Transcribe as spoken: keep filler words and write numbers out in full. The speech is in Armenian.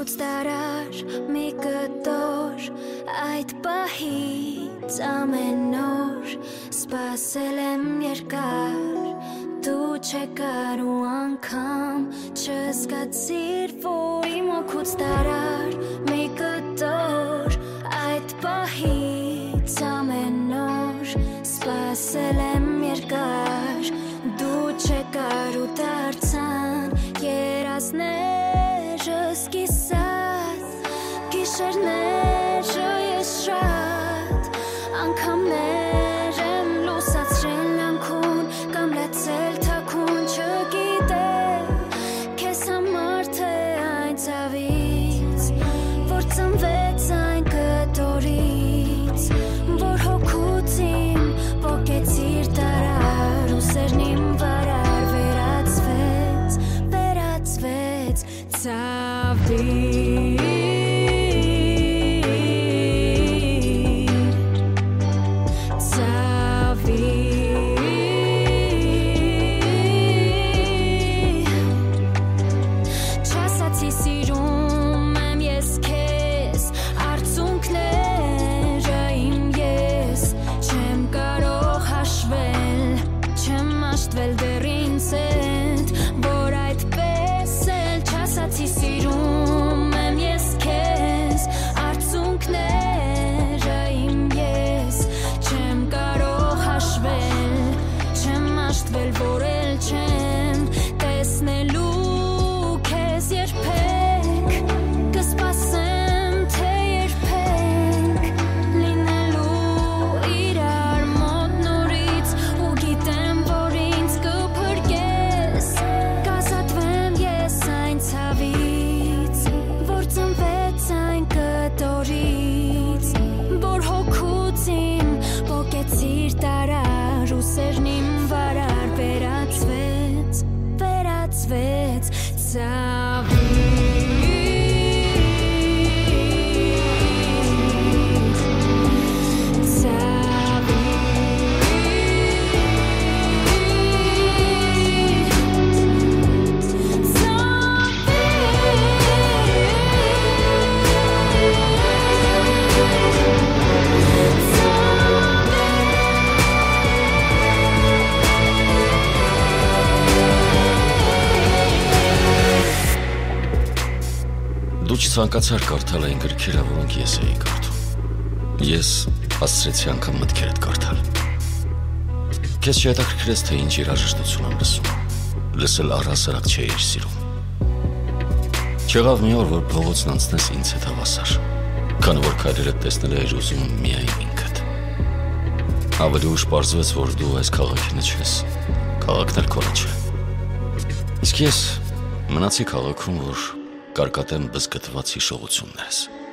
քուց դարար մի կտոր այդ պահից ամեն օր սպասել եմ երկար դու չեկար ու անգամ չզգացիր որ իմ օգուց դարար մի կտոր այդ պահից ամեն օր սպասել եմ երկար դու չեկար ու դարձան երազներս կիսած գիշերները ես շատ անգամներ եմ լուսացրել լանքուն կամ լացել թաքուն չգիտեմ քեզ համար թե այն ցավից որ ծնվեց այն կտորից որ հոգուց իմ պոկեցիր տարար ու սերն իմ վարար վերածվեց վերածվեց ցավի Ցանկացար կարդալ այն գրքերը, որոնք ես էի կարդում։ Ես հասցրեցի անգամ մտքերդ կարդալ։ Քեզ չհետաքրքրեց, թե ինչ երաժշտություն եմ լսում։ Լսել առհասարակ չէիր սիրում։ Չեղավ մի օր, որ փողոցն անցնես ինձ հետ հավասար, քանի որ քայլերդ տեսնել էիր ուզում միայն ինքդ։ Ավելի ուշ պարզվեց, որ դու այս քաղաքինը չես, քաղաքն էլ քոնը չէ։ Իսկ ես մնացի քաղաքում, որ կարկատեմ բզկտված հիշողություններս։